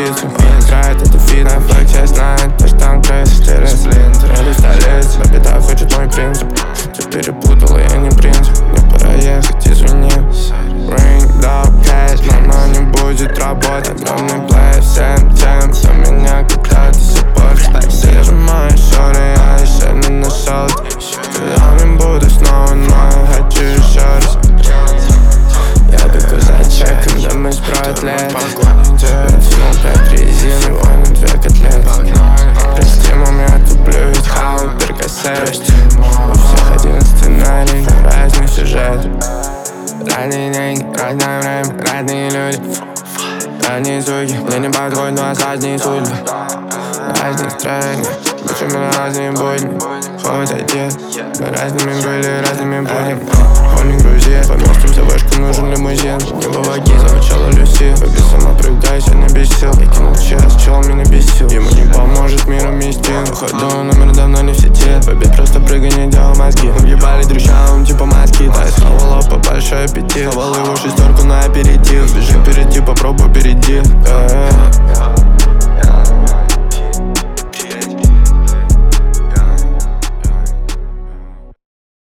пиццу. И играет это фит, на флексе знает, то что там крейс, стерес линз. Еду в столицу, беда хочет мой принцип. Ты перепутала, я не принцип. Мне пора ехать, извини. Ring the cash, но не будет работать. Огромный плей всем тем, кто меня когда-то саппортит. Ты же моя шоры, я еще не нашел. Когда не буду снова, но я хочу еще раз. Я бегу за чеком, да мы сброят лет. Натянул 5 резин, сегодня 2 котлеты. Прости, мам, я туплю, ведь хау, перкассет. У всех один сценарий, разный сюжет. Разные деньги, разное время, разные люди. Разные звуки, мне не подходят, но разные судьбы. Разные страны, почему разные будни. Хоть один, мы разными были, разными будем. Он не грузи, поместимся в вышку, нужен лимузин. Не вывоги, замечала Люси. Побей сама, проиграйся, не без сил. Я кинул час, чел меня бесил. Ему не поможет мир уместен. Походу, номер давно не в сети. Побей, просто прыгай, не делай мозги. Мы въебали друзьям, типа маски. Да, и снова лопа, большой аппетит. Хавал его шестерку на аперитив. Бежим впереди, попробуй перейди.